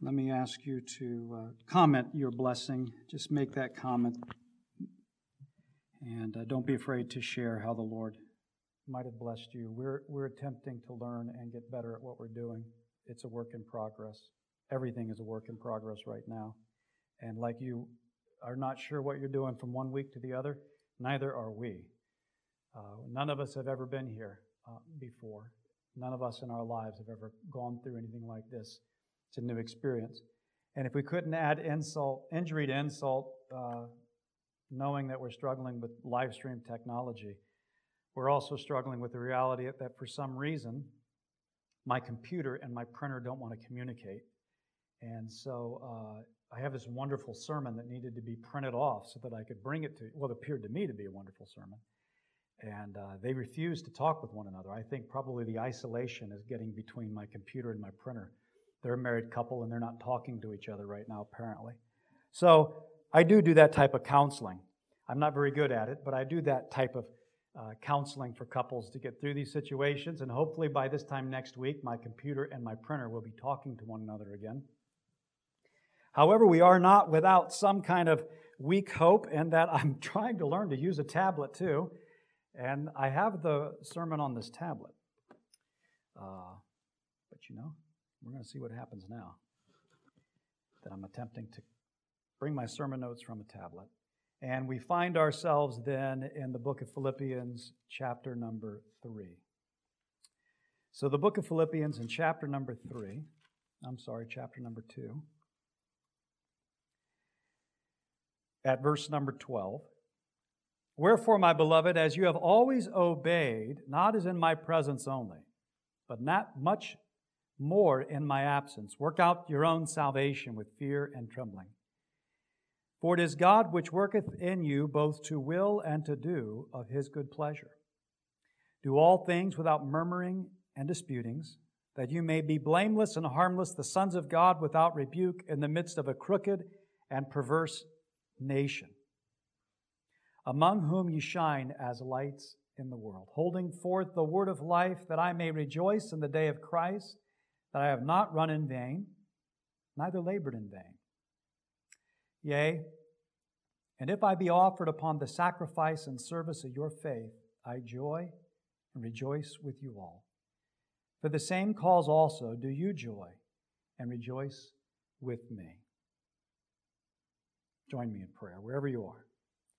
let me ask you to comment your blessing. Just make that comment. And don't be afraid to share how the Lord might have blessed you. We're attempting to learn and get better at what we're doing. It's a work in progress. Everything is a work in progress right now. And like you are not sure what you're doing from one week to the other, neither are we. None of us have ever been here before. None of us in our lives have ever gone through anything like this. It's a new experience. And if we couldn't add injury to insult, knowing that we're struggling with live stream technology, we're also struggling with the reality that for some reason, my computer and my printer don't want to communicate. And so I have this wonderful sermon that needed to be printed off so that I could bring it to, well, it appeared to me to be a wonderful sermon. And they refused to talk with one another. I think probably the isolation is getting between my computer and my printer. They're a married couple and they're not talking to each other right now, apparently. So I do that type of counseling. I'm not very good at it, but I do that type of counseling for couples to get through these situations. And hopefully by this time next week, my computer and my printer will be talking to one another again. However, we are not without some kind of weak hope, in that I'm trying to learn to use a tablet too. And I have the sermon on this tablet. But we're going to see what happens now. That I'm attempting to bring my sermon notes from a tablet. And we find ourselves then in the book of Philippians, chapter number 3. So the book of Philippians in chapter number 2. At verse number 12. Wherefore, my beloved, as you have always obeyed, not as in my presence only, but not much more in my absence, work out your own salvation with fear and trembling. For it is God which worketh in you both to will and to do of his good pleasure. Do all things without murmuring and disputings, that you may be blameless and harmless, the sons of God without rebuke, in the midst of a crooked and perverse nation, among whom you shine as lights in the world, holding forth the word of life, that I may rejoice in the day of Christ, that I have not run in vain, neither labored in vain. Yea, and if I be offered upon the sacrifice and service of your faith, I joy and rejoice with you all. For the same cause also do you joy and rejoice with me. Join me in prayer, wherever you are.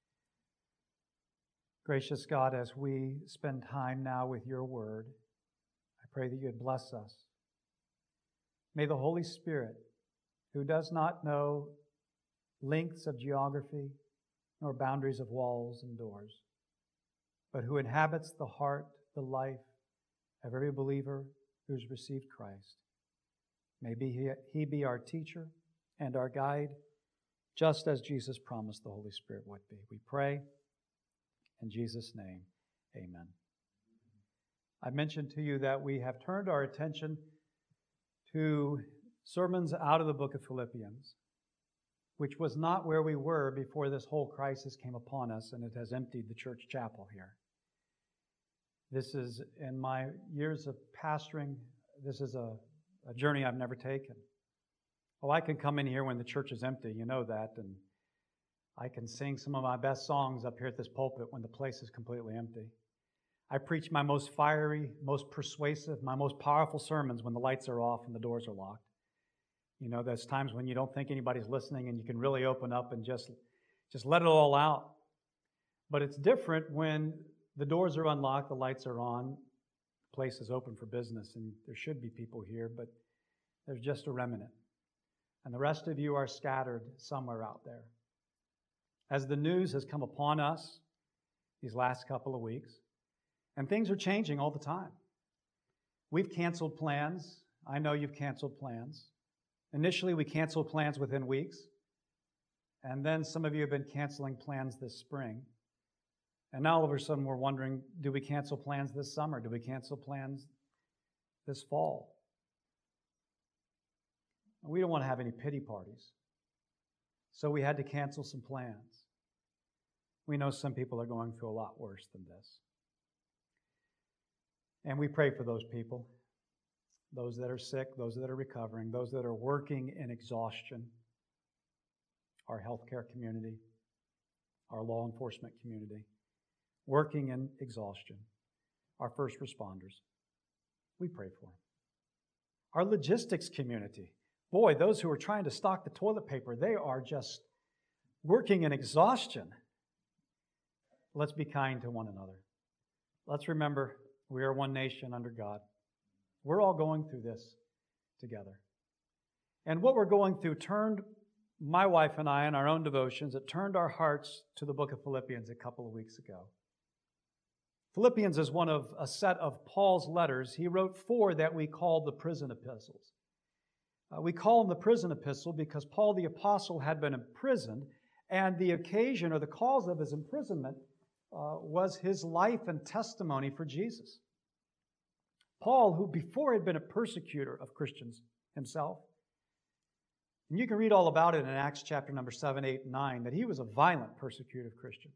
Gracious God, as we spend time now with your word, I pray that you would bless us. May the Holy Spirit, who does not know lengths of geography nor boundaries of walls and doors, but who inhabits the heart, the life of every believer who's received Christ, may he be our teacher and our guide, just as Jesus promised the Holy Spirit would be. We pray in Jesus' name, amen. I mentioned to you that we have turned our attention to sermons out of the book of Philippians, which was not where we were before this whole crisis came upon us, and it has emptied the church chapel here. This is, in my years of pastoring, this is a journey I've never taken. Oh, I can come in here when the church is empty, you know that, and I can sing some of my best songs up here at this pulpit when the place is completely empty. I preach my most fiery, most persuasive, my most powerful sermons when the lights are off and the doors are locked. You know, there's times when you don't think anybody's listening and you can really open up and just let it all out. But it's different when the doors are unlocked, the lights are on, the place is open for business, and there should be people here, but there's just a remnant. And the rest of you are scattered somewhere out there. As the news has come upon us these last couple of weeks, and things are changing all the time. We've canceled plans. I know you've canceled plans. Initially, we canceled plans within weeks, and then some of you have been canceling plans this spring. And now all of a sudden we're wondering, do we cancel plans this summer? Do we cancel plans this fall? We don't want to have any pity parties. So we had to cancel some plans. We know some people are going through a lot worse than this. And we pray for those people. those that are sick, those that are recovering, those that are working in exhaustion, our healthcare community, our law enforcement community, working in exhaustion, our first responders. We pray for them. Our logistics community. Boy, those who are trying to stock the toilet paper, they are just working in exhaustion. Let's be kind to one another. Let's remember we are one nation under God. We're all going through this together. And what we're going through turned my wife and I in our own devotions, it turned our hearts to the book of Philippians a couple of weeks ago. Philippians is one of a set of Paul's letters. He wrote 4 that we call the prison epistles. We call them the prison epistle because Paul the apostle had been imprisoned, and the occasion or the cause of his imprisonment was his life and testimony for Jesus. Paul, who before had been a persecutor of Christians himself, and you can read all about it in Acts chapter number 7, 8, and 9, that he was a violent persecutor of Christians.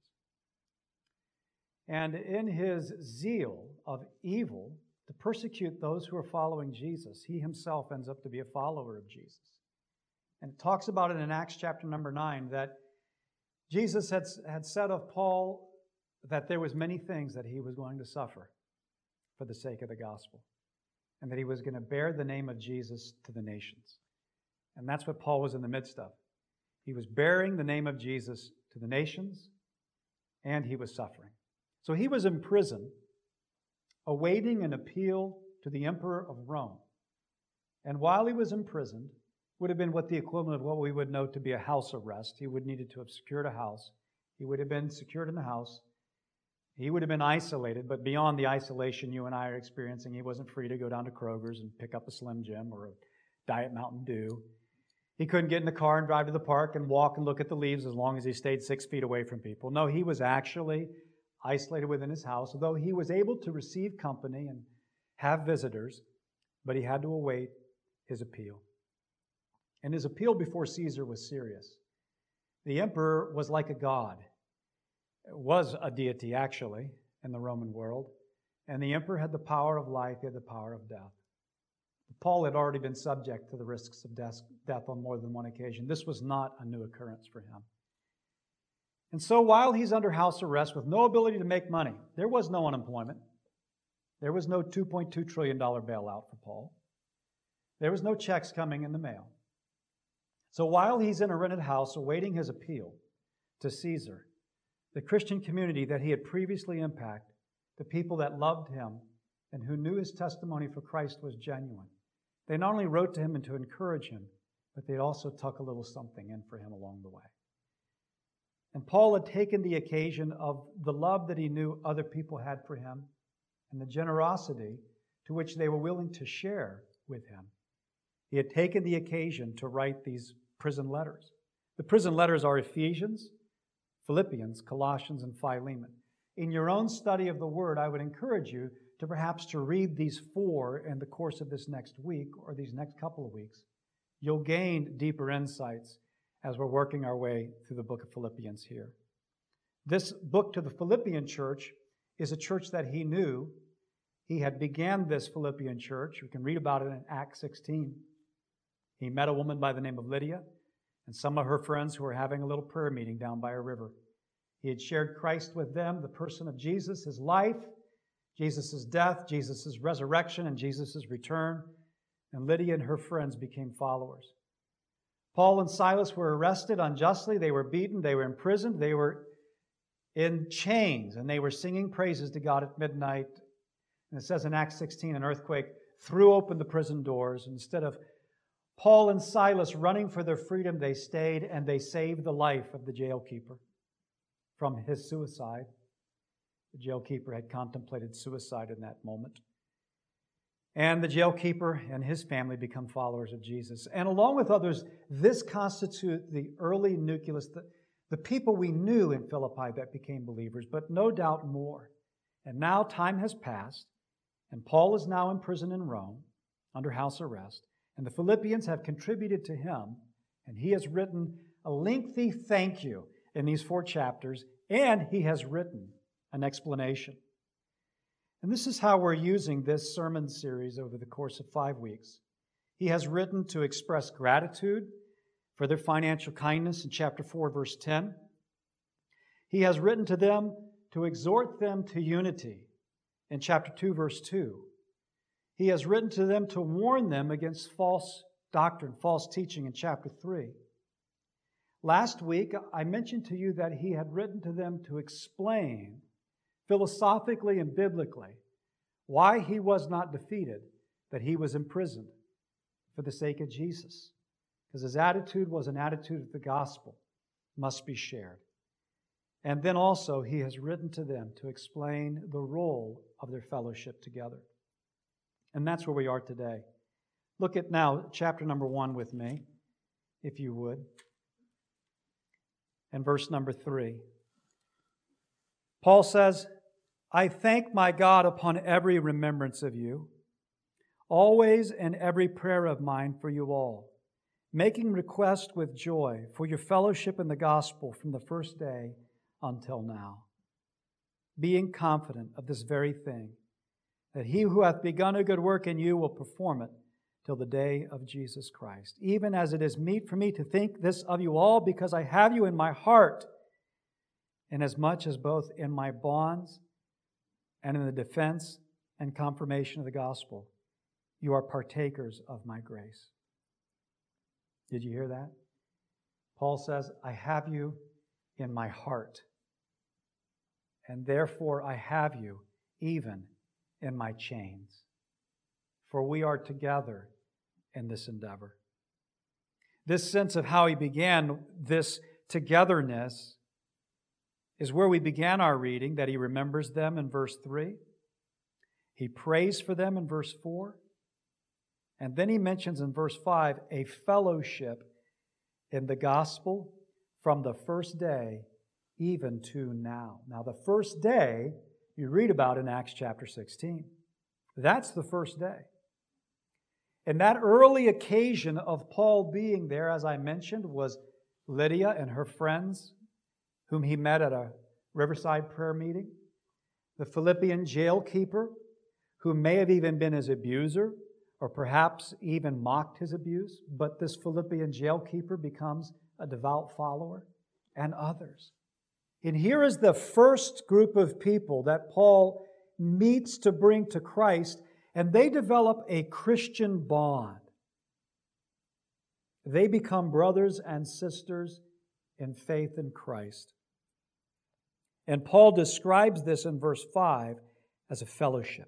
And in his zeal of evil to persecute those who are following Jesus, he himself ends up to be a follower of Jesus. And it talks about it in Acts chapter number 9 that Jesus had said of Paul that there was many things that he was going to suffer for the sake of the gospel, and that he was going to bear the name of Jesus to the nations. And that's what Paul was in the midst of. He was bearing the name of Jesus to the nations, and he was suffering. So he was in prison, awaiting an appeal to the emperor of Rome. And while he was imprisoned, would have been what the equivalent of what we would know to be a house arrest. He would needed to have secured a house. He would have been secured in the house. He would have been isolated, but beyond the isolation you and I are experiencing, he wasn't free to go down to Kroger's and pick up a Slim Jim or a Diet Mountain Dew. He couldn't get in the car and drive to the park and walk and look at the leaves as long as he stayed 6 feet away from people. No, he was actually isolated within his house, although he was able to receive company and have visitors, but he had to await his appeal. And his appeal before Caesar was serious. The emperor was like a god. It was a deity, actually, in the Roman world. And the emperor had the power of life, he had the power of death. Paul had already been subject to the risks of death on more than one occasion. This was not a new occurrence for him. And so while he's under house arrest with no ability to make money, there was no unemployment. There was no $2.2 trillion bailout for Paul. There was no checks coming in the mail. So while he's in a rented house awaiting his appeal to Caesar, the Christian community that he had previously impacted, the people that loved him and who knew his testimony for Christ was genuine, they not only wrote to him and to encourage him, but they also tuck a little something in for him along the way. And Paul had taken the occasion of the love that he knew other people had for him and the generosity to which they were willing to share with him. He had taken the occasion to write these prison letters. The prison letters are Ephesians, Philippians, Colossians, and Philemon. In your own study of the Word, I would encourage you to perhaps to read these 4 in the course of this next week or these next couple of weeks. You'll gain deeper insights as we're working our way through the book of Philippians here. This book to the Philippian church is a church that he knew. He had began this Philippian church. We can read about it in Acts 16. He met a woman by the name of Lydia and some of her friends who were having a little prayer meeting down by a river. He had shared Christ with them, the person of Jesus, his life, Jesus' death, Jesus' resurrection, and Jesus' return. And Lydia and her friends became followers. Paul and Silas were arrested unjustly. They were beaten. They were imprisoned. They were in chains, and they were singing praises to God at midnight. And it says in Acts 16, an earthquake threw open the prison doors. Instead of Paul and Silas running for their freedom, they stayed and they saved the life of the jailkeeper from his suicide. The jailkeeper had contemplated suicide in that moment. And the jailkeeper and his family become followers of Jesus. And along with others, this constitutes the early nucleus, the people we knew in Philippi that became believers, but no doubt more. And now time has passed, and Paul is now in prison in Rome under house arrest, and the Philippians have contributed to him, and he has written a lengthy thank you in these 4 chapters, and he has written an explanation. And this is how we're using this sermon series over the course of 5 weeks. He has written to express gratitude for their financial kindness in chapter 4, verse 10. He has written to them to exhort them to unity in chapter 2, verse 2. He has written to them to warn them against false doctrine, false teaching in chapter 3. Last week, I mentioned to you that he had written to them to explain philosophically and biblically why he was not defeated, that he was imprisoned for the sake of Jesus. Because his attitude was an attitude of the gospel, must be shared. And then also he has written to them to explain the role of their fellowship together. And that's where we are today. Look at now chapter number 1 with me, if you would. And verse number 3. Paul says, I thank my God upon every remembrance of you, always in every prayer of mine for you all, making request with joy for your fellowship in the gospel from the first day until now, being confident of this very thing, that he who hath begun a good work in you will perform it till the day of Jesus Christ. Even as it is meet for me to think this of you all, because I have you in my heart, inasmuch as both in my bonds and in the defense and confirmation of the gospel, you are partakers of my grace. Did you hear that? Paul says, I have you in my heart, and therefore I have you even in my chains. For we are together in this endeavor. This sense of how he began this togetherness is where we began our reading, that he remembers them in verse 3. He prays for them in verse 4. And then he mentions in verse 5 a fellowship in the gospel from the first day even to now. Now, the first day you read about in Acts chapter 16. That's the first day. And that early occasion of Paul being there, as I mentioned, was Lydia and her friends, whom he met at a Riverside prayer meeting. The Philippian jail keeper, who may have even been his abuser, or perhaps even mocked his abuse, but this Philippian jail keeper becomes a devout follower, and others. And here is the first group of people that Paul meets to bring to Christ, and they develop a Christian bond. They become brothers and sisters in faith in Christ. And Paul describes this in verse 5 as a fellowship.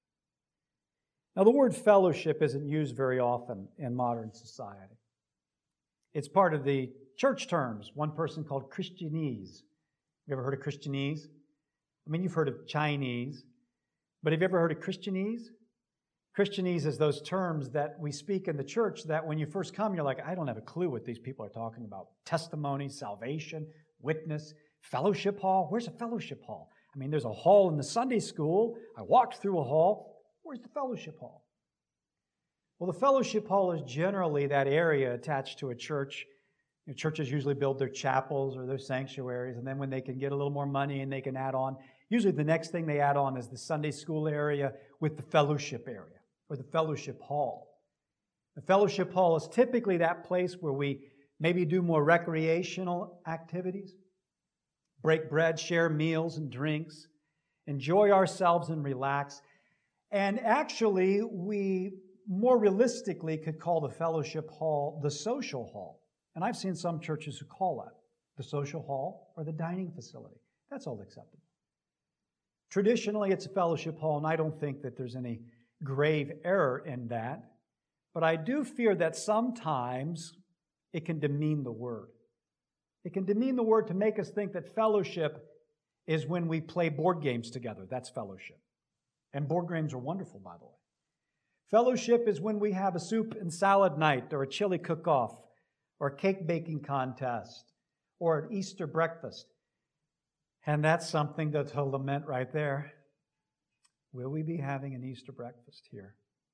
Now, the word fellowship isn't used very often in modern society. It's part of the church terms. One person called Christianese. You ever heard of Christianese? I mean, you've heard of Chinese, but have you ever heard of Christianese? Christianese is those terms that we speak in the church that when you first come, you're like, I don't have a clue what these people are talking about. Testimony, salvation, witness, fellowship hall. Where's a fellowship hall? I mean, there's a hall in the Sunday school. I walked through a hall. Where's the fellowship hall? Well, the fellowship hall is generally that area attached to a church. You know, churches usually build their chapels or their sanctuaries, and then when they can get a little more money and they can add on, usually the next thing they add on is the Sunday school area with the fellowship area or the fellowship hall. The fellowship hall is typically that place where we maybe do more recreational activities, break bread, share meals and drinks, enjoy ourselves and relax. And actually, we more realistically could call the fellowship hall the social hall. And I've seen some churches who call that the social hall or the dining facility. That's all acceptable. Traditionally, it's a fellowship hall, and I don't think that there's any grave error in that. But I do fear that sometimes it can demean the word. It can demean the word to make us think that fellowship is when we play board games together. That's fellowship. And board games are wonderful, by the way. Fellowship is when we have a soup and salad night or a chili cook-off or a cake baking contest or an Easter breakfast. And that's something to lament right there. Will we be having an Easter breakfast here?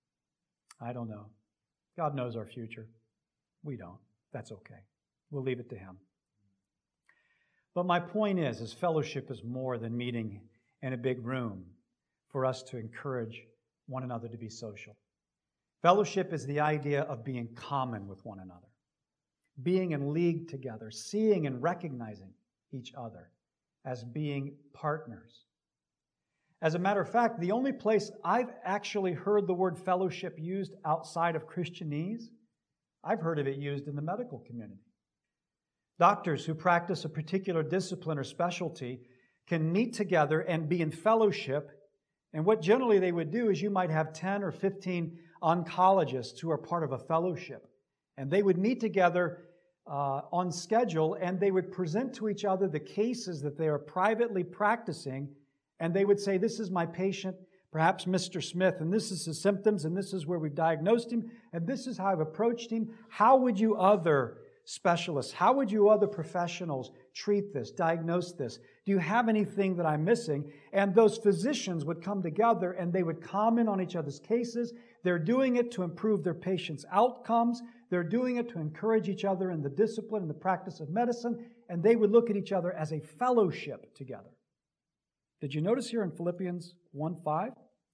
I don't know. God knows our future. We don't. That's okay. We'll leave it to Him. But my point is fellowship is more than meeting in a big room for us to encourage one another to be social. Fellowship is the idea of being common with one another, being in league together, seeing and recognizing each other as being partners. As a matter of fact, the only place I've actually heard the word fellowship used outside of Christianese, I've heard of it used in the medical community. Doctors who practice a particular discipline or specialty can meet together and be in fellowship. And what generally they would do is you might have 10 or 15 oncologists who are part of a fellowship. And they would meet together on schedule, and they would present to each other the cases that they are privately practicing. And they would say, this is my patient, perhaps Mr. Smith, and this is his symptoms, and this is where we've diagnosed him, and this is how I've approached him. How would you other specialists, how would you other professionals treat this, diagnose this? Do you have anything that I'm missing? And those physicians would come together and they would comment on each other's cases. They're doing it to improve their patients' outcomes. They're doing it to encourage each other in the discipline and the practice of medicine. And they would look at each other as a fellowship together. Did you notice here in Philippians 1:5?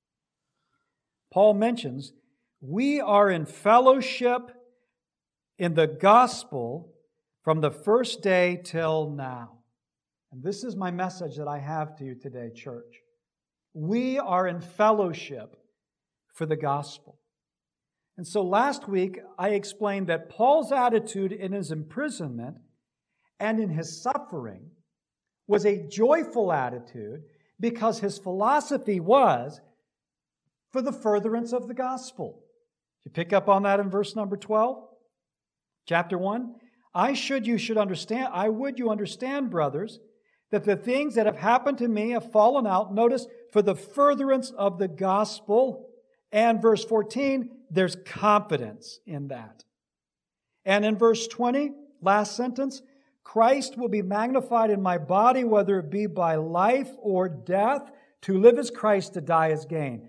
Paul mentions, we are in fellowship in the gospel from the first day till now. And this is my message that I have to you today, church. We are in fellowship for the gospel. And so last week, I explained that Paul's attitude in his imprisonment and in his suffering was a joyful attitude because his philosophy was for the furtherance of the gospel. You pick up on that in verse number 12? Chapter 1, I would you understand, brothers, that the things that have happened to me have fallen out, notice, for the furtherance of the gospel. And verse 14, there's confidence in that. And in verse 20, last sentence, Christ will be magnified in my body, whether it be by life or death. To live is Christ, to die is gain.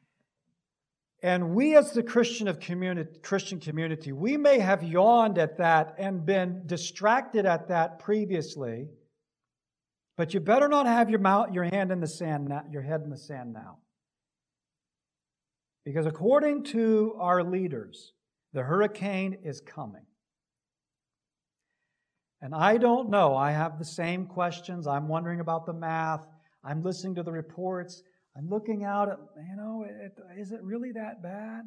And we as the Christian community, we may have yawned at that and been distracted at that previously, but you better not have your head in the sand now. Because according to our leaders, the hurricane is coming. And I don't know. I have the same questions. I'm wondering about the math. I'm listening to the reports. I'm looking out at, is it really that bad?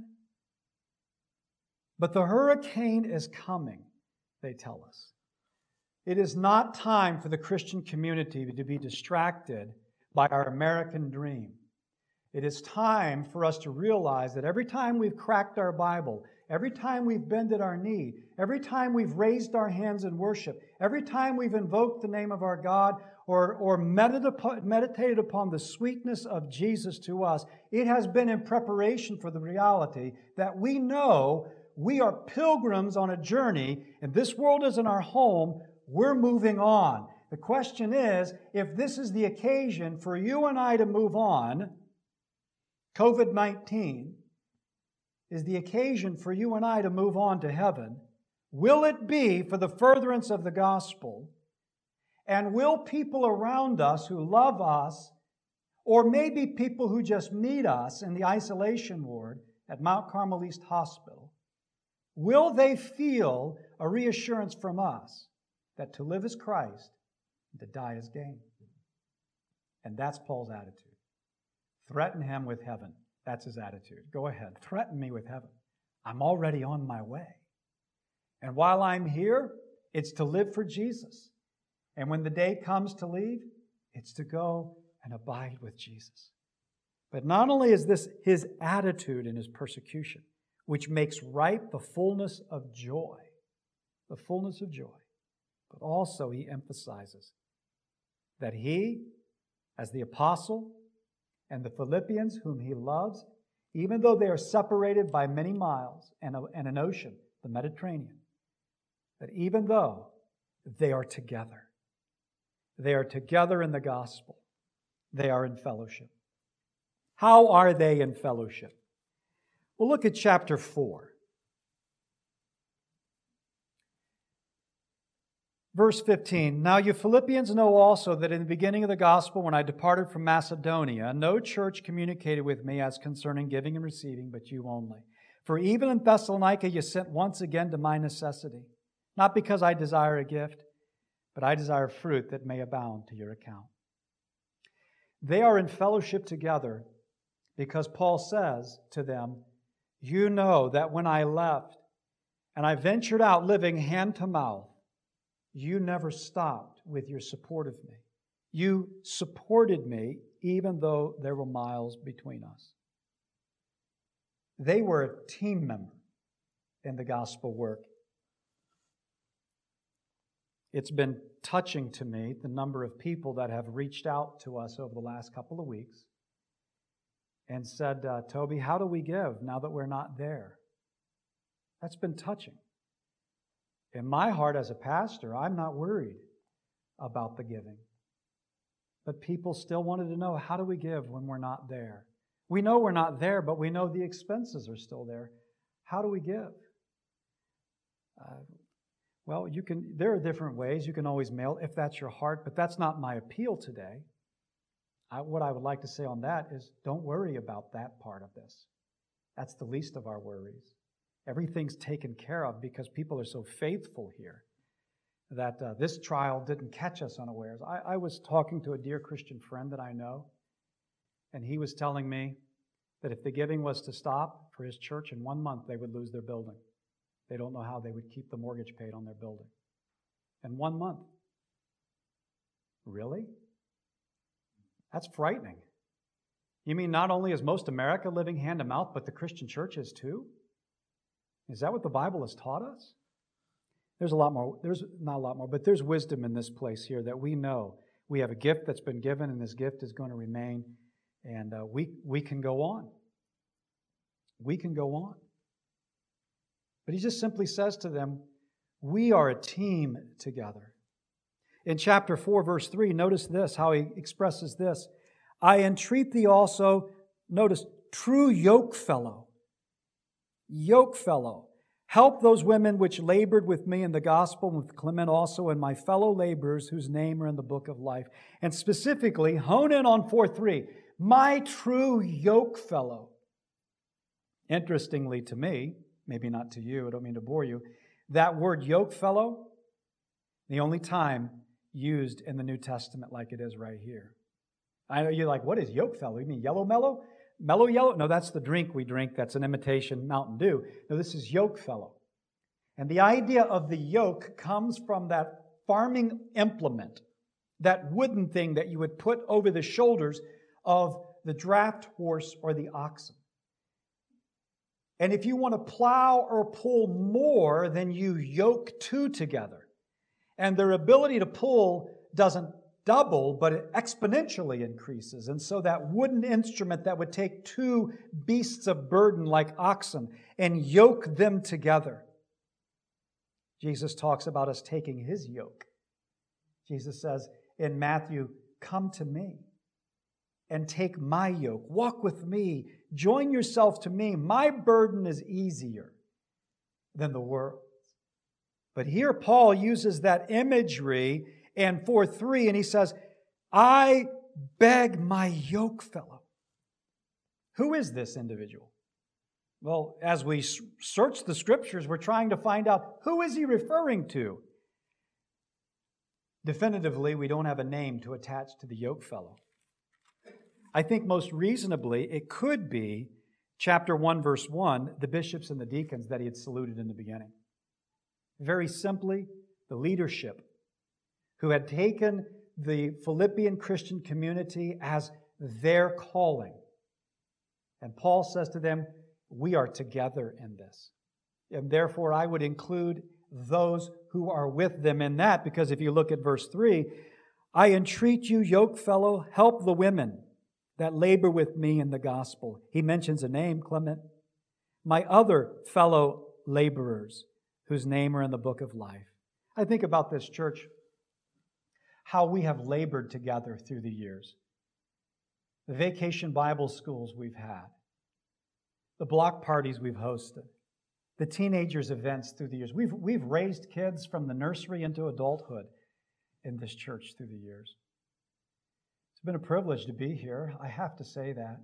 But the hurricane is coming, they tell us. It is not time for the Christian community to be distracted by our American dream. It is time for us to realize that every time we've cracked our Bible, every time we've bended our knee, every time we've raised our hands in worship, every time we've invoked the name of our God or meditated upon the sweetness of Jesus to us, it has been in preparation for the reality that we know we are pilgrims on a journey, and this world isn't our home. We're moving on. The question is, if this is the occasion for you and I to move on, COVID-19 is the occasion for you and I to move on to heaven, will it be for the furtherance of the gospel? And will people around us who love us, or maybe people who just meet us in the isolation ward at Mount Carmel East Hospital, will they feel a reassurance from us that to live is Christ and to die is gain? And that's Paul's attitude. Threaten him with heaven. That's his attitude. Go ahead. Threaten me with heaven. I'm already on my way. And while I'm here, it's to live for Jesus. And when the day comes to leave, it's to go and abide with Jesus. But not only is this his attitude in his persecution, which makes ripe the fullness of joy, but also he emphasizes that he, as the apostle, and the Philippians, whom he loves, even though they are separated by many miles and an ocean, the Mediterranean, that even though they are together in the gospel, they are in fellowship. How are they in fellowship? Well, look at chapter 4. Verse 15, now you Philippians know also that in the beginning of the gospel, when I departed from Macedonia, no church communicated with me as concerning giving and receiving, but you only. For even in Thessalonica you sent once again to my necessity, not because I desire a gift, but I desire fruit that may abound to your account. They are in fellowship together because Paul says to them, you know that when I left and I ventured out living hand to mouth, you never stopped with your support of me. You supported me even though there were miles between us. They were a team member in the gospel work. It's been touching to me, the number of people that have reached out to us over the last couple of weeks and said, Toby, how do we give now that we're not there? That's been touching. In my heart as a pastor, I'm not worried about the giving. But people still wanted to know, how do we give when we're not there? We know we're not there, but we know the expenses are still there. How do we give? Well, there are different ways. You can always mail if that's your heart, but that's not my appeal today. What I would like to say on that is don't worry about that part of this. That's the least of our worries. Everything's taken care of because people are so faithful here that this trial didn't catch us unawares. I was talking to a dear Christian friend that I know, and he was telling me that if the giving was to stop for his church in 1 month, they would lose their building. They don't know how they would keep the mortgage paid on their building. In 1 month. Really? That's frightening. You mean not only is most America living hand to mouth, but the Christian church is too? Is that what the Bible has taught us? There's a lot more. There's not a lot more, but there's wisdom in this place here that we know. We have a gift that's been given, and this gift is going to remain, and we can go on. We can go on. But he just simply says to them, we are a team together. In chapter 4, verse 3, notice this, how he expresses this. I entreat thee also, notice, true yokefellow. Yokefellow. Help those women which labored with me in the gospel, with Clement also, and my fellow laborers whose name are in the book of life. And specifically, hone in on 4:3. My true yokefellow. Interestingly to me, maybe not to you, I don't mean to bore you, that word yokefellow, the only time used in the New Testament like it is right here. I know you're like, what is yokefellow? You mean yellow mellow? Mellow yellow? No, that's the drink we drink. That's an imitation Mountain Dew. No, this is yokefellow. And the idea of the yoke comes from that farming implement, that wooden thing that you would put over the shoulders of the draft horse or the oxen. And if you want to plow or pull more, then you yoke two together. And their ability to pull doesn't double, but it exponentially increases. And so that wooden instrument that would take two beasts of burden like oxen and yoke them together. Jesus talks about us taking His yoke. Jesus says in Matthew, come to me and take my yoke. Walk with me. Join yourself to me. My burden is easier than the world's. But here Paul uses that imagery in 4:3, and he says, I beg my yoke fellow. Who is this individual? Well, as we search the Scriptures, we're trying to find out who is he referring to. Definitively, we don't have a name to attach to the yoke fellow. I think most reasonably it could be chapter 1, verse 1, the bishops and the deacons that he had saluted in the beginning. Very simply, the leadership who had taken the Philippian Christian community as their calling. And Paul says to them, we are together in this. And therefore, I would include those who are with them in that, because if you look at verse 3, I entreat you, yoke fellow, help the women that labor with me in the gospel. He mentions a name, Clement. My other fellow laborers whose name are in the book of life. I think about this church, how we have labored together through the years. The vacation Bible schools we've had. The block parties we've hosted. the teenagers' events through the years. We've raised kids from the nursery into adulthood in this church through the years. It's been a privilege to be here. I have to say that.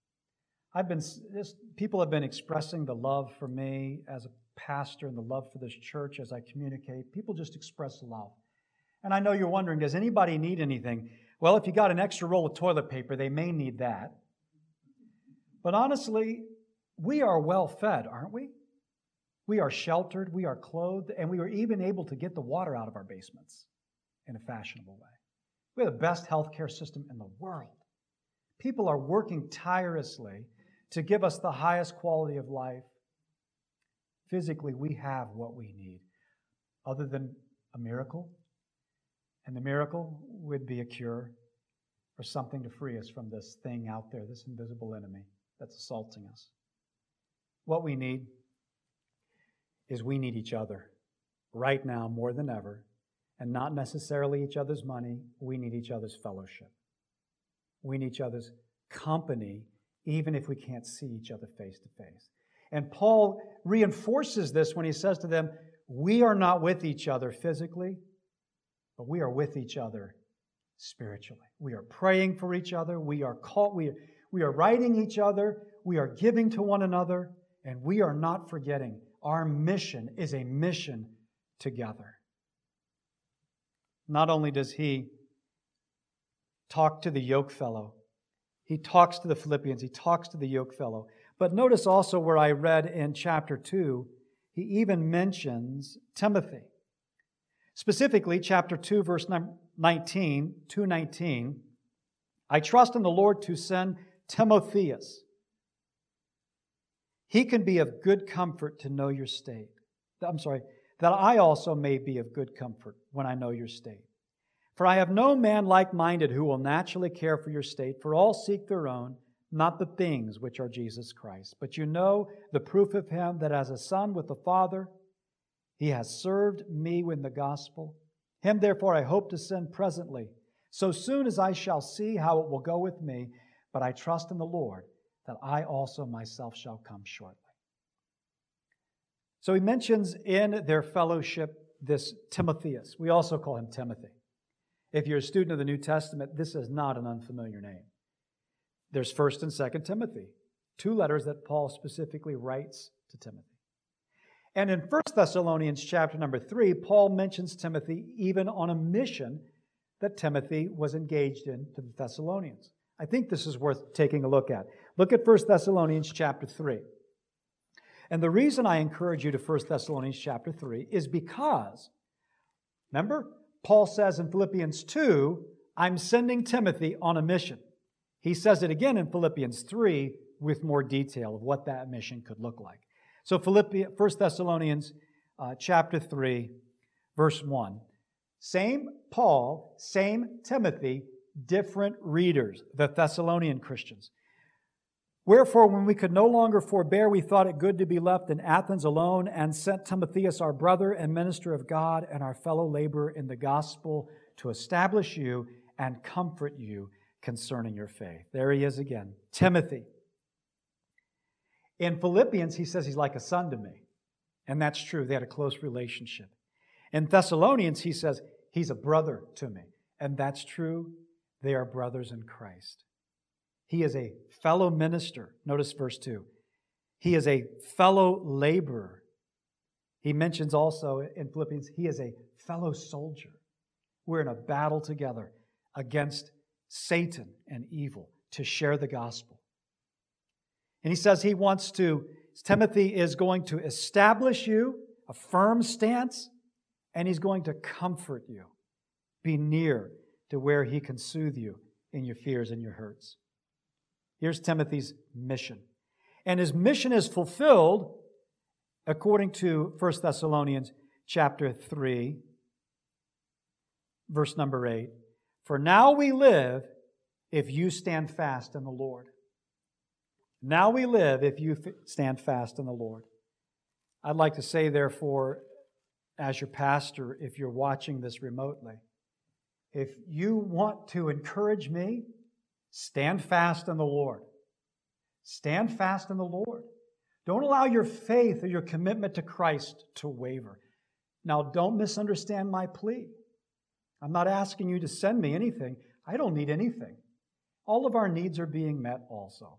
People have been expressing the love for me as a pastor and the love for this church as I communicate. People just express love. And I know you're wondering, does anybody need anything? Well, if you got an extra roll of toilet paper, they may need that. But honestly, we are well fed, aren't we? We are sheltered, we are clothed, and we are even able to get the water out of our basements in a fashionable way. We have the best healthcare system in the world. People are working tirelessly to give us the highest quality of life. Physically, we have what we need, other than a miracle. And the miracle would be a cure or something to free us from this thing out there, this invisible enemy that's assaulting us. What we need is we need each other right now more than ever, and not necessarily each other's money. We need each other's fellowship. We need each other's company, even if we can't see each other face to face. And Paul reinforces this when he says to them, we are not with each other physically, but we are with each other spiritually. We are praying for each other. We are writing each other. We are giving to one another. And we are not forgetting our mission is a mission together. Not only does he talk to the yoke fellow, he talks to the Philippians, he talks to the yoke fellow. But notice also where I read in chapter 2, he even mentions Timothy. Specifically, chapter 2, verse 19, 2:19, I trust in the Lord to send Timotheus. He can be of good comfort to know your state. That I also may be of good comfort when I know your state. For I have no man like-minded who will naturally care for your state, for all seek their own, not the things which are Jesus Christ. But you know the proof of him, that as a son with the Father, he has served me with the gospel. Him therefore I hope to send presently, so soon as I shall see how it will go with me. But I trust in the Lord that I also myself shall come shortly. So he mentions in their fellowship this Timotheus. We also call him Timothy. If you're a student of the New Testament, this is not an unfamiliar name. There's 1st and 2nd Timothy, 2 letters that Paul specifically writes to Timothy. And in 1 Thessalonians chapter number 3, Paul mentions Timothy even on a mission that Timothy was engaged in to the Thessalonians. I think this is worth taking a look at. Look at 1 Thessalonians chapter 3. And the reason I encourage you to 1 Thessalonians chapter 3 is because, remember, Paul says in Philippians 2, I'm sending Timothy on a mission. He says it again in Philippians 3 with more detail of what that mission could look like. So 1 Thessalonians chapter 3, verse 1. Same Paul, same Timothy, different readers, the Thessalonian Christians. Wherefore, when we could no longer forbear, we thought it good to be left in Athens alone, and sent Timotheus, our brother and minister of God, and our fellow laborer in the gospel, to establish you and comfort you concerning your faith. There he is again, Timothy. In Philippians, he says he's like a son to me. And that's true. They had a close relationship. In Thessalonians, he says he's a brother to me. And that's true. They are brothers in Christ. He is a fellow minister. Notice verse 2. He is a fellow laborer. He mentions also in Philippians, he is a fellow soldier. We're in a battle together against Satan and evil to share the gospel. And he says Timothy is going to establish you, a firm stance, and he's going to comfort you. Be near to where he can soothe you in your fears and your hurts. Here's Timothy's mission. And his mission is fulfilled according to 1 Thessalonians chapter 3, verse number 8. For now we live if you stand fast in the Lord. Now we live if you stand fast in the Lord. I'd like to say, therefore, as your pastor, if you're watching this remotely, if you want to encourage me, stand fast in the Lord. Stand fast in the Lord. Don't allow your faith or your commitment to Christ to waver. Now, don't misunderstand my plea. I'm not asking you to send me anything. I don't need anything. All of our needs are being met also.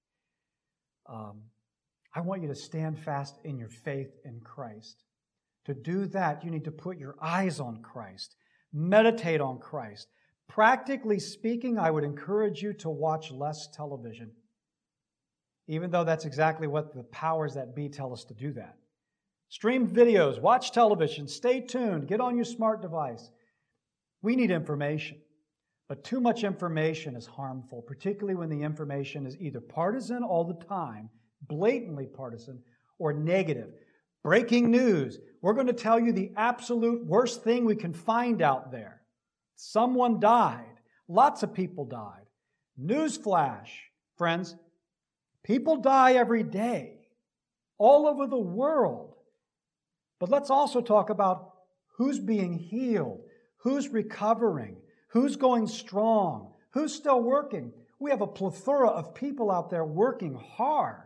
I want you to stand fast in your faith in Christ. To do that, you need to put your eyes on Christ. Meditate on Christ. Practically speaking, I would encourage you to watch less television, even though that's exactly what the powers that be tell us to do that. Stream videos, watch television, stay tuned, get on your smart device. We need information, but too much information is harmful, particularly when the information is either partisan all the time, blatantly partisan, or negative. Breaking news. We're going to tell you the absolute worst thing we can find out there. Someone died. Lots of people died. Newsflash, friends. People die every day, all over the world. But let's also talk about who's being healed, who's recovering, who's going strong, who's still working. We have a plethora of people out there working hard,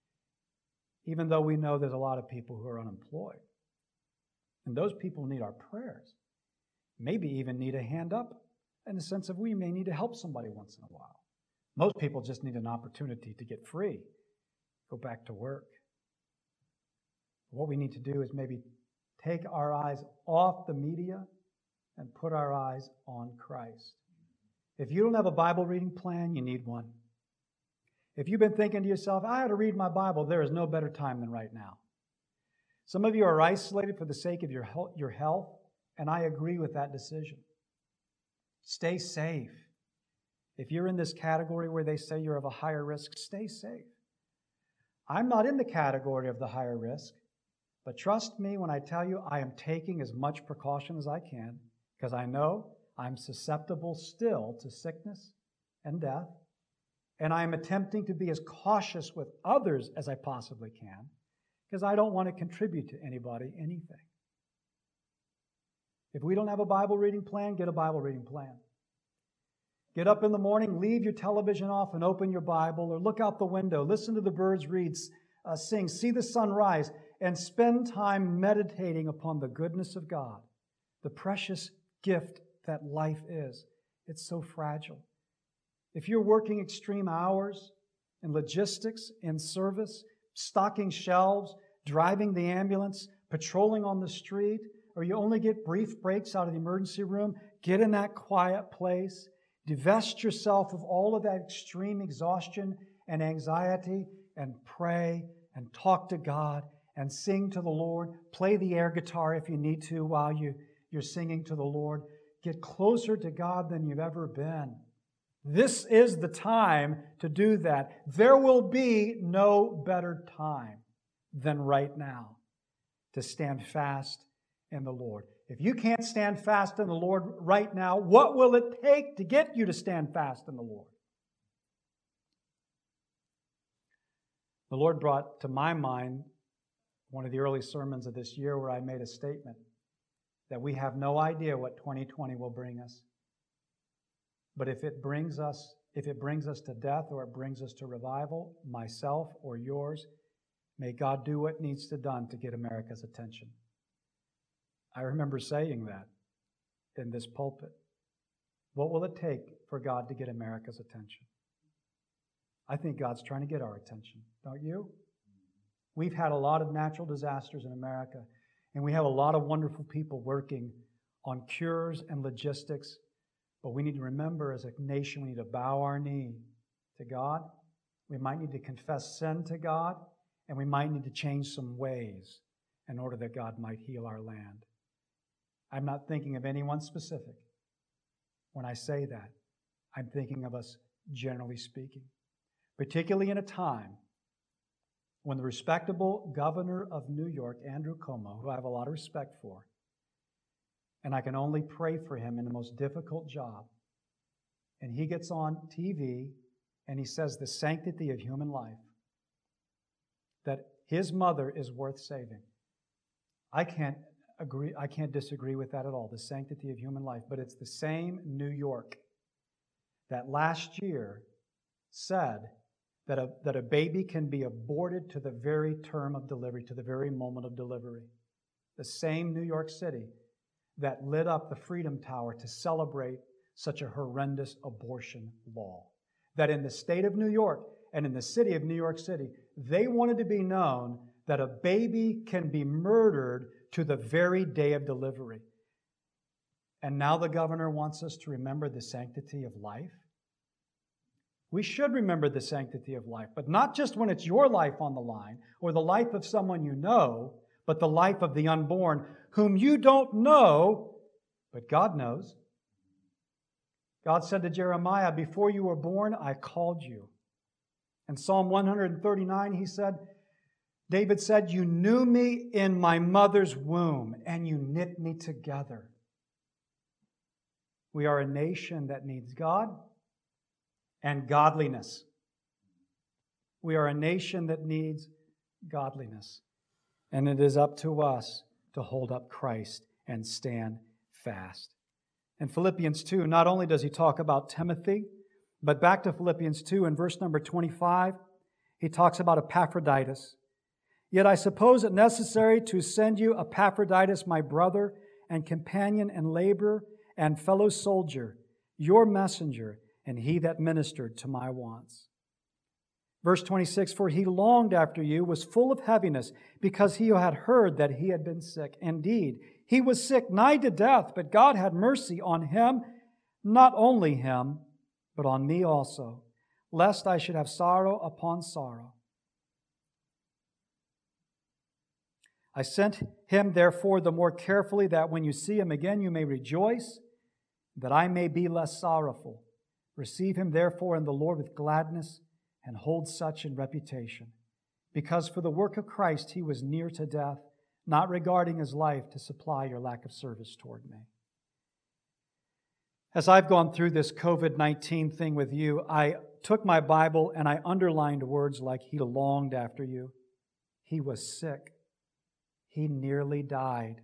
even though we know there's a lot of people who are unemployed. And those people need our prayers. Maybe even need a hand up in the sense of we may need to help somebody once in a while. Most people just need an opportunity to get free, go back to work. What we need to do is maybe take our eyes off the media and put our eyes on Christ. If you don't have a Bible reading plan, you need one. If you've been thinking to yourself, I ought to read my Bible, there is no better time than right now. Some of you are isolated for the sake of your health, and I agree with that decision. Stay safe. If you're in this category where they say you're of a higher risk, stay safe. I'm not in the category of the higher risk, but trust me when I tell you I am taking as much precaution as I can because I know I'm susceptible still to sickness and death, and I am attempting to be as cautious with others as I possibly can because I don't want to contribute to anybody anything. If we don't have a Bible reading plan, get a Bible reading plan. Get up in the morning, leave your television off and open your Bible, or look out the window, listen to the birds sing, see the sun rise, and spend time meditating upon the goodness of God, the precious gift that life is. It's so fragile. If you're working extreme hours in logistics, in service, stocking shelves, driving the ambulance, patrolling on the street, or you only get brief breaks out of the emergency room, get in that quiet place. Divest yourself of all of that extreme exhaustion and anxiety and pray and talk to God and sing to the Lord. Play the air guitar if you need to while you're singing to the Lord. Get closer to God than you've ever been. This is the time to do that. There will be no better time than right now to stand fast in the Lord. If you can't stand fast in the Lord right now, what will it take to get you to stand fast in the Lord? The Lord brought to my mind one of the early sermons of this year where I made a statement that we have no idea what 2020 will bring us. But if it brings us to death or it brings us to revival, myself or yours, may God do what needs to be done to get America's attention. I remember saying that in this pulpit. What will it take for God to get America's attention? I think God's trying to get our attention, don't you? We've had a lot of natural disasters in America, and we have a lot of wonderful people working on cures and logistics, but we need to remember as a nation, we need to bow our knee to God. We might need to confess sin to God, and we might need to change some ways in order that God might heal our land. I'm not thinking of anyone specific. When I say that, I'm thinking of us generally speaking, particularly in a time when the respectable governor of New York, Andrew Cuomo, who I have a lot of respect for, and I can only pray for him in the most difficult job, and he gets on TV and he says the sanctity of human life, that his mother is worth saving. I can't disagree with that at all, the sanctity of human life. But it's the same New York that last year said that a baby can be aborted to the very term of delivery, to the very moment of delivery. The same New York City that lit up the Freedom Tower to celebrate such a horrendous abortion law. That in the state of New York and in the city of New York City, they wanted to be known that a baby can be murdered to the very day of delivery. And now the governor wants us to remember the sanctity of life. We should remember the sanctity of life, but not just when it's your life on the line or the life of someone you know, but the life of the unborn, whom you don't know, but God knows. God said to Jeremiah, before you were born, I called you. In Psalm 139, David said, you knew me in my mother's womb, and you knit me together. We are a nation that needs God and godliness. We are a nation that needs godliness. And it is up to us to hold up Christ and stand fast. In Philippians 2, not only does he talk about Timothy, but back to Philippians 2 in verse number 25, he talks about Epaphroditus. Yet I suppose it necessary to send you Epaphroditus, my brother and companion and laborer and fellow soldier, your messenger, and he that ministered to my wants. Verse 26, for he longed after you, was full of heaviness, because he had heard that he had been sick. Indeed, he was sick nigh to death, but God had mercy on him, not only him, but on me also, lest I should have sorrow upon sorrow. I sent him, therefore, the more carefully, that when you see him again, you may rejoice, that I may be less sorrowful. Receive him, therefore, in the Lord with gladness, and hold such in reputation. Because for the work of Christ he was near to death, not regarding his life to supply your lack of service toward me. As I've gone through this COVID-19 thing with you, I took my Bible and I underlined words like he longed after you. He was sick. He nearly died.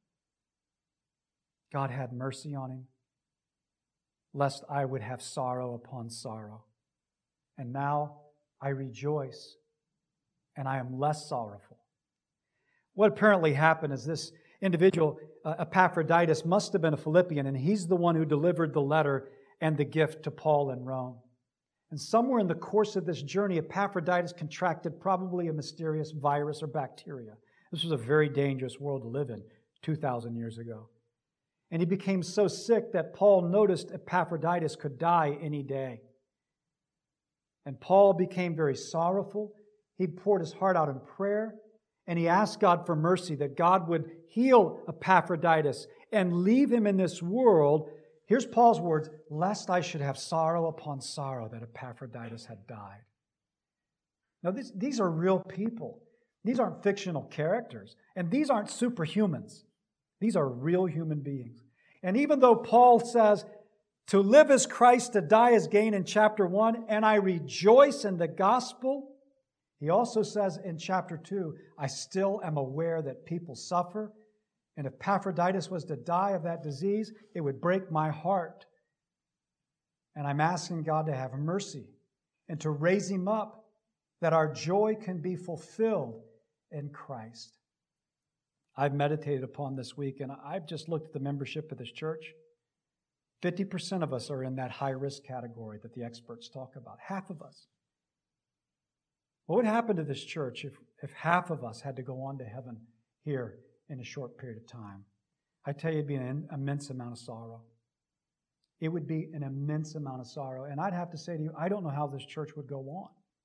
God had mercy on him, lest I would have sorrow upon sorrow. And now I rejoice, and I am less sorrowful. What apparently happened is this individual, Epaphroditus, must have been a Philippian, and he's the one who delivered the letter and the gift to Paul in Rome. And somewhere in the course of this journey, Epaphroditus contracted probably a mysterious virus or bacteria. This was a very dangerous world to live in 2,000 years ago. And he became so sick that Paul noticed Epaphroditus could die any day. And Paul became very sorrowful. He poured his heart out in prayer, and he asked God for mercy, that God would heal Epaphroditus and leave him in this world. Here's Paul's words, lest I should have sorrow upon sorrow that Epaphroditus had died. Now, these are real people. These aren't fictional characters, and these aren't superhumans. These are real human beings. And even though Paul says, to live is Christ, to die is gain in chapter 1, and I rejoice in the gospel, he also says in chapter 2, I still am aware that people suffer, and if Epaphroditus was to die of that disease, it would break my heart. And I'm asking God to have mercy and to raise him up, that our joy can be fulfilled in Christ. I've meditated upon this week, and I've just looked at the membership of this church. 50% of us are in that high-risk category that the experts talk about. Half of us. What would happen to this church if half of us had to go on to heaven here in a short period of time? I tell you, it'd be an immense amount of sorrow. It would be an immense amount of sorrow. And I'd have to say to you, I don't know how this church would go on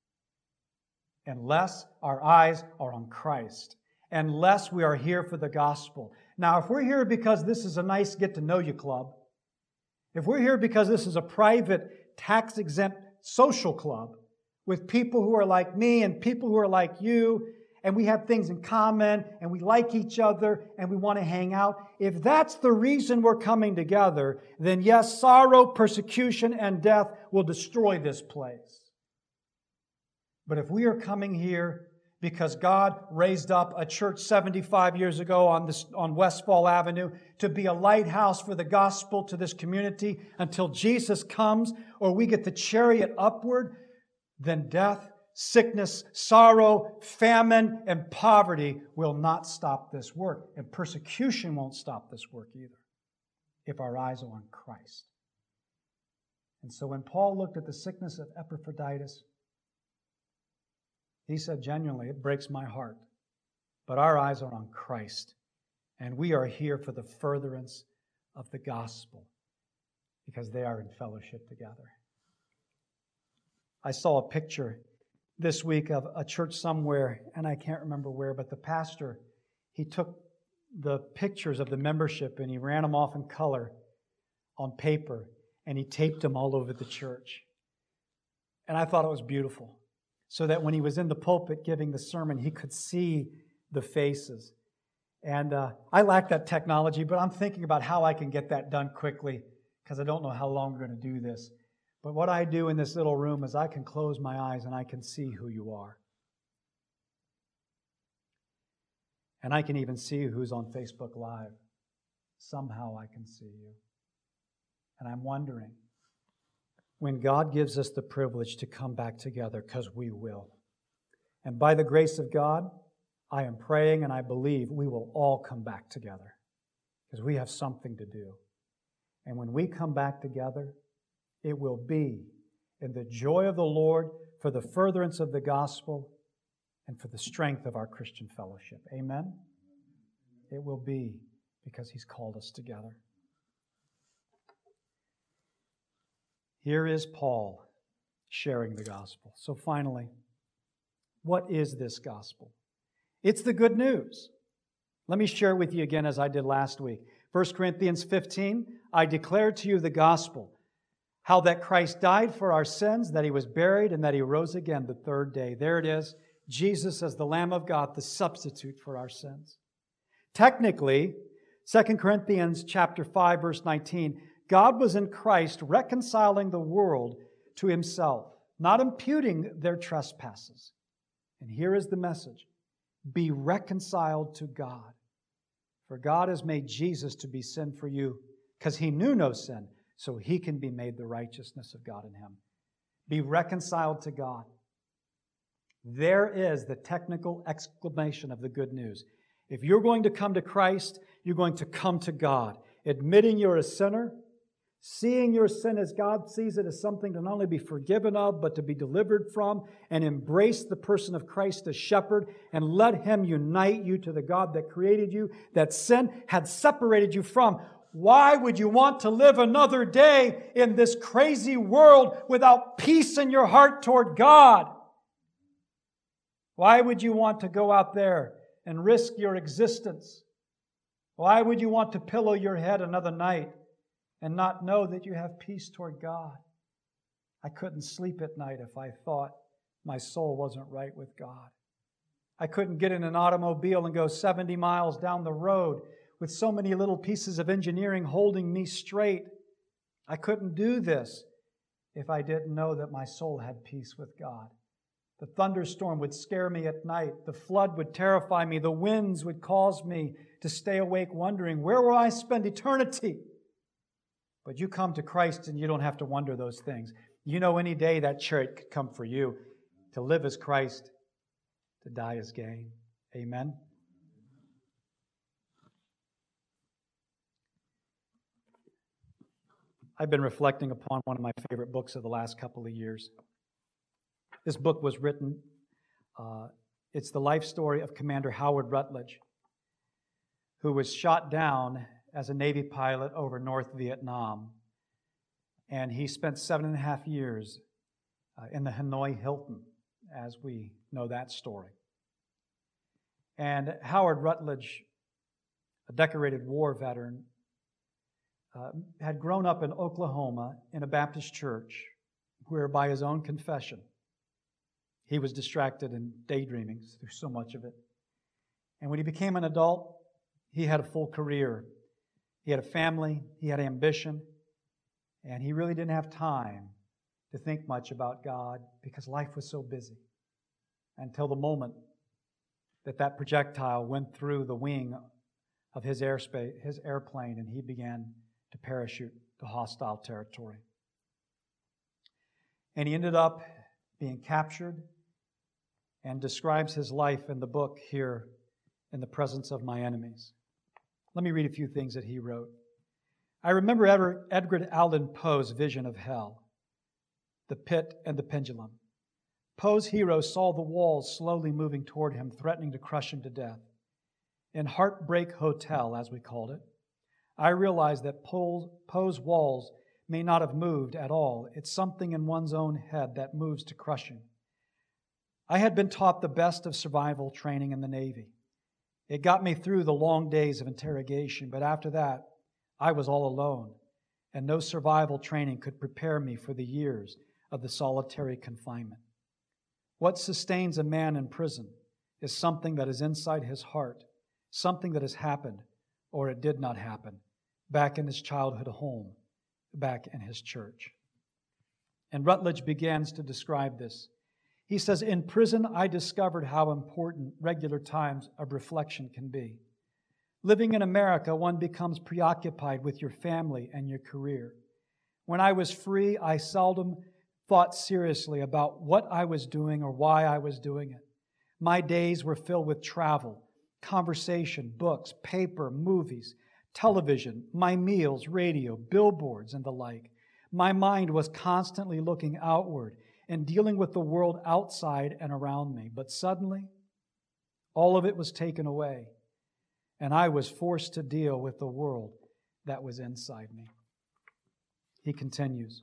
unless our eyes are on Christ, unless we are here for the gospel. Now, if we're here because this is a nice get-to-know-you club, if we're here because this is a private, tax-exempt social club with people who are like me and people who are like you, and we have things in common, and we like each other, and we want to hang out, if that's the reason we're coming together, then yes, sorrow, persecution, and death will destroy this place. But if we are coming here because God raised up a church 75 years ago on Westfall Avenue to be a lighthouse for the gospel to this community until Jesus comes, or we get the chariot upward, then death, sickness, sorrow, famine, and poverty will not stop this work. And persecution won't stop this work either, if our eyes are on Christ. And so when Paul looked at the sickness of Epaphroditus, he said genuinely, it breaks my heart. But our eyes are on Christ. And we are here for the furtherance of the gospel, because they are in fellowship together. I saw a picture this week of a church somewhere, and I can't remember where, but the pastor, he took the pictures of the membership and he ran them off in color on paper, and he taped them all over the church. And I thought it was beautiful, so that when he was in the pulpit giving the sermon, he could see the faces. And I lack that technology, but I'm thinking about how I can get that done quickly, because I don't know how long we're going to do this. But what I do in this little room is I can close my eyes and I can see who you are. And I can even see who's on Facebook Live. Somehow I can see you. And I'm wondering, when God gives us the privilege to come back together, because we will. And by the grace of God, I am praying and I believe we will all come back together, because we have something to do. And when we come back together, it will be in the joy of the Lord, for the furtherance of the gospel, and for the strength of our Christian fellowship. Amen? It will be because He's called us together. Here is Paul sharing the gospel. So finally, what is this gospel? It's the good news. Let me share with you again as I did last week. 1 Corinthians 15, I declare to you the gospel, how that Christ died for our sins, that He was buried, and that He rose again the third day. There it is, Jesus as the Lamb of God, the substitute for our sins. Technically, 2 Corinthians chapter 5, verse 19, God was in Christ reconciling the world to Himself, not imputing their trespasses. And here is the message: be reconciled to God. For God has made Jesus to be sin for you, because He knew no sin, so He can be made the righteousness of God in Him. Be reconciled to God. There is the technical exclamation of the good news. If you're going to come to Christ, you're going to come to God, admitting you're a sinner, seeing your sin as God sees it as something to not only be forgiven of, but to be delivered from, and embrace the person of Christ as shepherd, and let Him unite you to the God that created you, that sin had separated you from. Why would you want to live another day in this crazy world without peace in your heart toward God? Why would you want to go out there and risk your existence? Why would you want to pillow your head another night and not know that you have peace toward God? I couldn't sleep at night if I thought my soul wasn't right with God. I couldn't get in an automobile and go 70 miles down the road with so many little pieces of engineering holding me straight. I couldn't do this if I didn't know that my soul had peace with God. The thunderstorm would scare me at night. The flood would terrify me. The winds would cause me to stay awake wondering, where will I spend eternity? But you come to Christ and you don't have to wonder those things. You know any day that chariot could come for you. To live as Christ, to die as gain. Amen? I've been reflecting upon one of my favorite books of the last couple of years. This book was written, it's the life story of Commander Howard Rutledge, who was shot down as a Navy pilot over North Vietnam. And he spent 7.5 years in the Hanoi Hilton, as we know that story. And Howard Rutledge, a decorated war veteran, had grown up in Oklahoma in a Baptist church where, by his own confession, he was distracted and daydreaming through so much of it. And when he became an adult, he had a full career. He had a family, he had ambition, and he really didn't have time to think much about God because life was so busy. Until the moment that projectile went through the wing of his airplane, and he began to parachute to hostile territory. And he ended up being captured, and describes his life in the book here in the presence of my enemies. Let me read a few things that he wrote. I remember Edgar Allan Poe's vision of hell, the pit and the pendulum. Poe's hero saw the walls slowly moving toward him, threatening to crush him to death. In Heartbreak Hotel, as we called it, I realized that Poe's walls may not have moved at all. It's something in one's own head that moves to crushing. I had been taught the best of survival training in the Navy. It got me through the long days of interrogation, but after that, I was all alone, and no survival training could prepare me for the years of the solitary confinement. What sustains a man in prison is something that is inside his heart, something that has happened, or it did not happen, back in his childhood home, back in his church. And Rutledge begins to describe this. He says, in prison, I discovered how important regular times of reflection can be. Living in America, one becomes preoccupied with your family and your career. When I was free, I seldom thought seriously about what I was doing or why I was doing it. My days were filled with travel, conversation, books, paper, movies, television, my meals, radio, billboards, and the like. My mind was constantly looking outward and dealing with the world outside and around me. But suddenly, all of it was taken away, and I was forced to deal with the world that was inside me. He continues,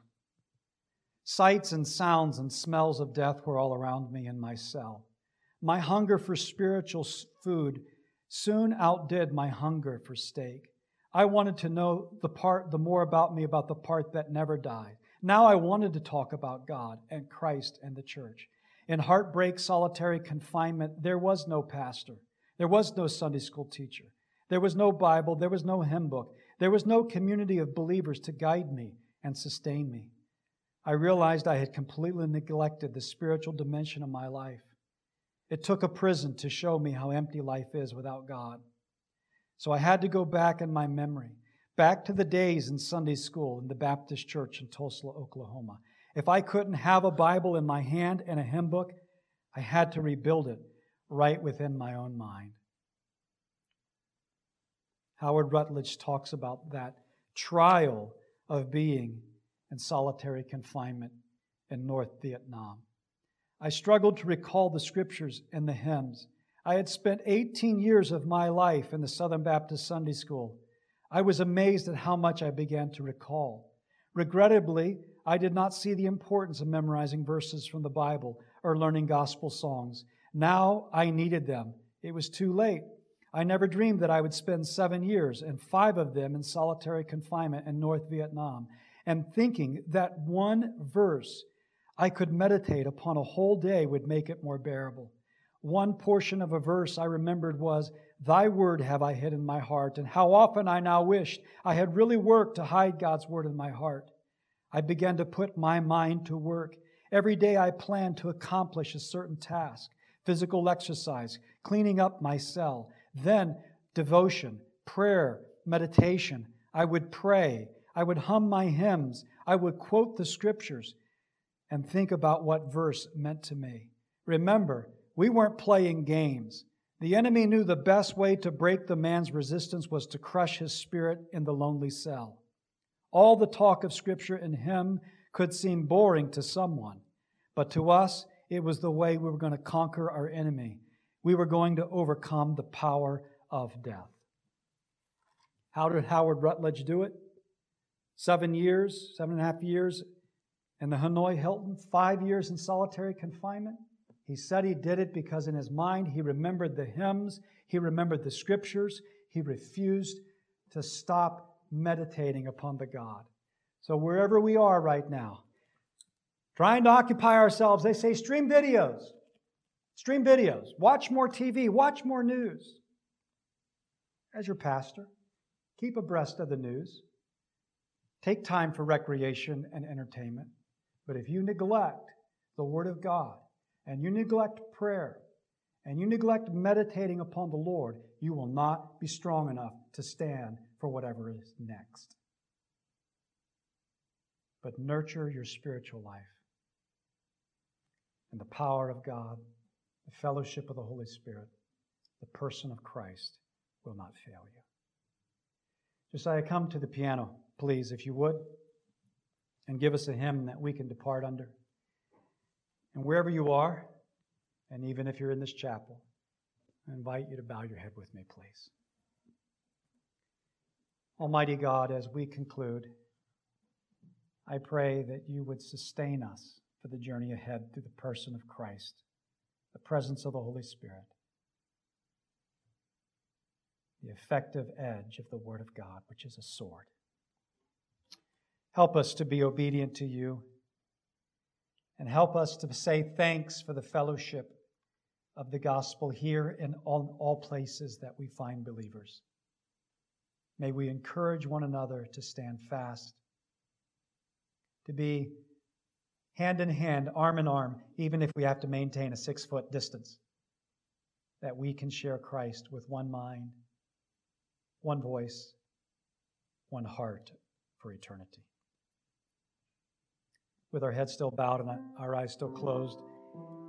sights and sounds and smells of death were all around me in my cell. My hunger for spiritual food soon outdid my hunger for steak. I wanted to know the more about me, about the part that never died. Now I wanted to talk about God and Christ and the church. In heartbreak, solitary confinement, there was no pastor. There was no Sunday school teacher. There was no Bible. There was no hymn book. There was no community of believers to guide me and sustain me. I realized I had completely neglected the spiritual dimension of my life. It took a prison to show me how empty life is without God. So I had to go back in my memory, back to the days in Sunday school in the Baptist church in Tulsa, Oklahoma. If I couldn't have a Bible in my hand and a hymn book, I had to rebuild it right within my own mind. Howard Rutledge talks about that trial of being in solitary confinement in North Vietnam. I struggled to recall the scriptures and the hymns. I had spent 18 years of my life in the Southern Baptist Sunday School. I was amazed at how much I began to recall. Regrettably, I did not see the importance of memorizing verses from the Bible or learning gospel songs. Now I needed them. It was too late. I never dreamed that I would spend 7 years, and 5 of them in solitary confinement in North Vietnam, and thinking that one verse I could meditate upon a whole day would make it more bearable. One portion of a verse I remembered was, "Thy word have I hid in my heart," and how often I now wished I had really worked to hide God's word in my heart. I began to put my mind to work. Every day I planned to accomplish a certain task, physical exercise, cleaning up my cell, then devotion, prayer, meditation. I would pray. I would hum my hymns. I would quote the scriptures and think about what verse meant to me. Remember, we weren't playing games. The enemy knew the best way to break the man's resistance was to crush his spirit in the lonely cell. All the talk of Scripture and hymn could seem boring to someone, but to us, it was the way we were going to conquer our enemy. We were going to overcome the power of death. How did Howard Rutledge do it? 7 years, 7.5 years in the Hanoi Hilton, 5 years in solitary confinement. He said he did it because in his mind he remembered the hymns, he remembered the scriptures, he refused to stop meditating upon the God. So wherever we are right now, trying to occupy ourselves, they say stream videos, watch more TV, watch more news. As your pastor, keep abreast of the news. Take time for recreation and entertainment. But if you neglect the Word of God, and you neglect prayer, and you neglect meditating upon the Lord, you will not be strong enough to stand for whatever is next. But nurture your spiritual life. and the power of God, the fellowship of the Holy Spirit, the person of Christ will not fail you. Josiah, come to the piano, please, if you would, and give us a hymn that we can depart under. And wherever you are, and even if you're in this chapel, I invite you to bow your head with me, please. Almighty God, as we conclude, I pray that you would sustain us for the journey ahead through the person of Christ, the presence of the Holy Spirit, the effective edge of the Word of God, which is a sword. Help us to be obedient to you, and help us to say thanks for the fellowship of the gospel here in all places that we find believers. May we encourage one another to stand fast, to be hand in hand, arm in arm, even if we have to maintain a 6-foot distance, that we can share Christ with one mind, one voice, one heart for eternity. With our heads still bowed and our eyes still closed,